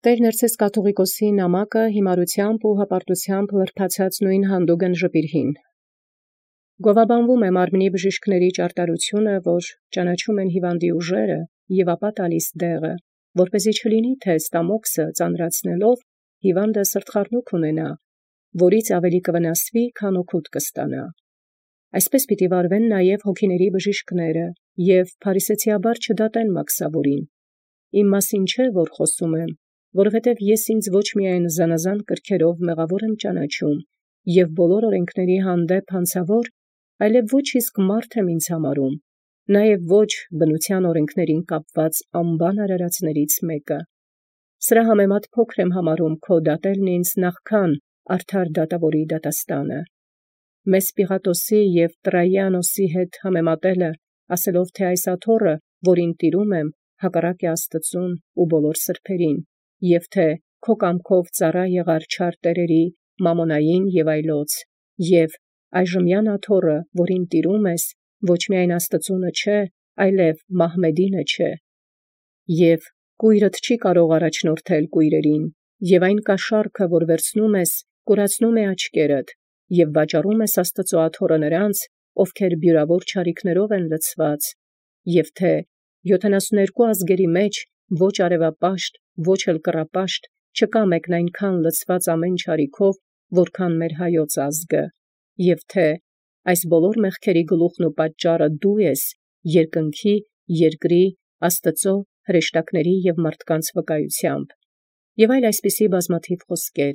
Տեր ներսես կաթողիկոսի նամակը հիմարությամբ ու հպարտությամբ լրբացած նույն հանդուգն ժպիրհին։ Գովաբանվում է մարմնի բժիշկների ճարտարությունը, որ ճանաչում են հիվանդի ուժերը և ապա տալիս դեղը, որպեսզի չլինի, թե ստամոքսը ծանրացնելով հիվանդը սրտխառնոք ունենա, որից ավելի կվնասվի, քան օգուտ կստանա։ Այսպես պիտի վարվեն նաև հոգիների բժիշկները և փարիսեցիաբար չդատեն մաքսավորին։ Իմ մասին չէ, որ խոսում եմ, որովհետև ես ինձ ոչ միայն զանազան կրքերով մեղավոր եմ ճանաչում և բոլոր օրենքների հանդեպ հանցավոր, այլև ոչ իսկ մարդ եմ ինձ համարում, նաև ոչ բնության օրենքներին կապված անբան արարածներից մեկը։ Սրա համեմատ փոքր եմ համարում քո դատելն ինձ նախքան արդար դատավորի դատաստանը։ Մեծ Պիղատոսի և Տրայանոսի հետ համեմատելը, ասելով, թե այս աթոռը, որին տիրում եմ, հակառակ է Աստծուն ու բոլոր սրբերին, և թե քո կամքով ծառա եղար չար տերերի, մամոնային և այլոց, և այժմյան աթոռը, որին տիրում ես, ոչ միայն Աստծունը չէ, այլև Մահմեդինը չէ, և կույրդ չի կարող առաջնորդել կույրերին, և այն կաշառքը, որ վերցնում ես, կուրացնում է աչքերդ, և վաճառում ես Աստծու աթոռը նրանց, ովքեր բյուրավոր չարիքներով են լցված, և թե 72 ազգերի մեջ ոչ արևապաշտ, ոչ էլ կռապաշտ չկա մեկն այնքան լցված ամեն չարիքով, որքան մեր հայոց ազգը, և թե այս բոլոր մեղքերի գլուխն ու պատճառը դու ես, երկնքի, երկրի, Աստծո, հրեշտակների և մարդկանց վկայությամբ, և այլ այսպիսի բազմաթիվ խոսքեր։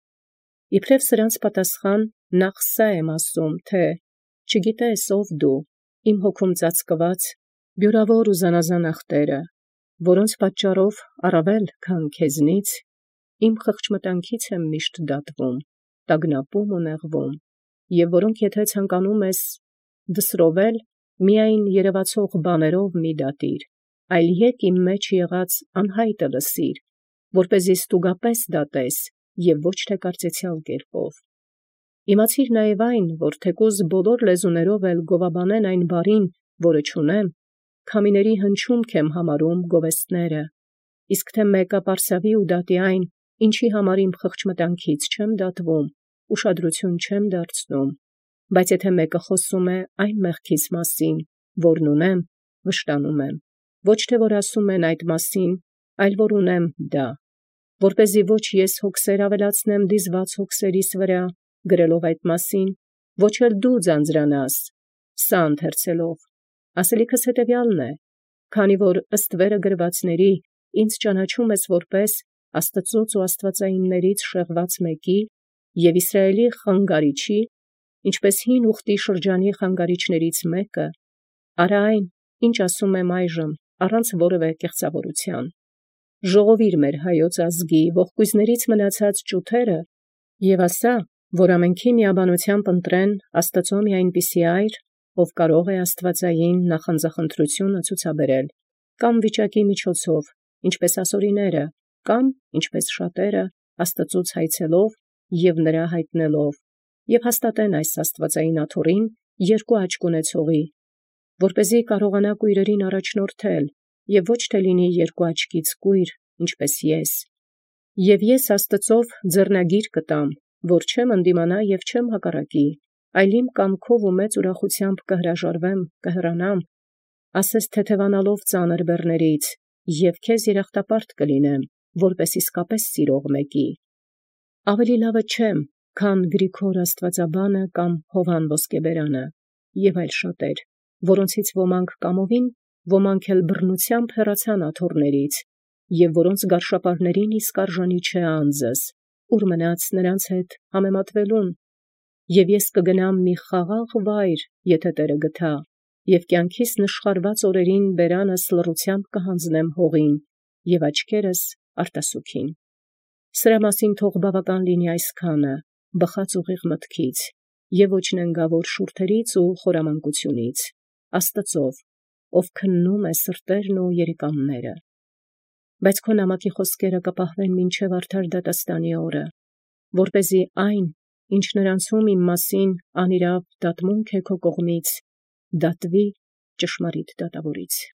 Իբրև սրանց պատասխան նախ սա եմ ասում, թե չգիտես ով դու, իմ հոգում ծածկված, բյուրավոր ու զանազան ախտերը, որոնց պատճառով առավել, քան քեզնից, իմ խղճմտանքից եմ միշտ դատվում, տագնապում ու նեղվում, և որոնք եթե ցանկանում ես դսրովել, միայն երևացող բաներով մի դատիր, այլ եկ իմ մեջ եղած անհայտը լսիր, որպեսզի ստուգապես դատես և ոչ թե կարծեցյալ կերպով։ Իմացիր նաև այն, որ թեկուզ բոլոր լեզուներով էլ գովաբանեն այն բառին, որը չունեմ, քամիների հնչյունք եմ համարում գովեստները, իսկ թե մեկը պարսավի ու դատի այն, ինչի համար իմ խղճմտանքից չեմ դատվում, ուշադրություն չեմ դարձնում, բայց եթե մեկը խոսում է այն մեղքիս մասին, որն ունեմ, վշտանում եմ, ոչ թե որ ասում են այդ մասին, այլ որ ունեմ դա, որպեսզի ոչ ես հոգսեր ավելացնեմ դիզված հոգսերիս վրա, գրելով այդ մասին, ոչ էլ դու ձանձրանաս, սա ընթերցելով, ասելիքս հետևյալն է, քանի որ ըստ վերը գրվածների ինձ ճանաչում ես որպես Աստծուց ու աստվածայիններից շեղված մեկի և Իսրայելի խանգարիչի, ինչպես հին ուխտի շրջանի խանգարիչներից մեկը, արա այն, ինչ ասում եմ այժմ, առանց որևէ կեղծավորության։ Ժողովիր մեր հայոց ազգի ողկույզներից մնացած ճութերը և ասա, որ ամենքի միաբանությամբ ընտրեն Աստծո մի այնպիսի այր, ով կարող է աստվածային նախանձախնդրությունը ցուցաբերել, կամ վիճակի միջոցով, ինչպես ասորիները, կամ ինչպես շատերը, Աստծուց հայցելով և նրա հայտնելով, և հաստատեն այս աստվածային աթոռին երկու աչք ունեցողի, որպեսզի կարողանա կույրերին առաջնորդել, և ոչ թե լինի երկու աչքից կույր, ինչպես ես։ Եվ ես Աստծով ձեռնագիր կտամ, որ չեմ ընդդիմանա և չեմ հակառակի, այլ իմ կամքով ու մեծ ուրախությամբ կհրաժարվեմ, կհեռանամ, ասես թեթևանալով ծանր բեռներից, և քեզ երախտապարտ կլինեմ, որպես իսկապես սիրող մեկի։ Ավելի լավը չեմ, քան Գրիգոր աստվածաբանը կամ Հովհան ոսկեբերանը, և այլ շատեր, որոնցից ոմանք կամովին, ոմանք էլ բռնությամբ հեռացան աթոռներից, և որոնց գարշապարներին իսկ արժանի չէ անձս, ուր մնաց նրանց հետ համեմատվելուն, և ես կգնամ մի խաղաղ վայր, եթե Տերը գթա, և կյանքիս նշխարված օրերին բերանս լռությամբ կհանձնեմ հողին, և աչքերս արտասուքին։ Սրա մասին թող բավական լինի այսքանը, բխած ուղիղ մտքից, և ոչ նենգավոր շուրթերից ու խորամանկությունից, Աստծով, ով քննում է սրտերն ու երիկամները։ Բայց քո նամակի խոսքերը կպահվեն մինչև արդար դատաստանի օրը, որպեսզի այն, ինչ նրանցում իմ մասին անիրավ դատմունք է քո կողմից, դատվի ճշմարիտ դատավորից։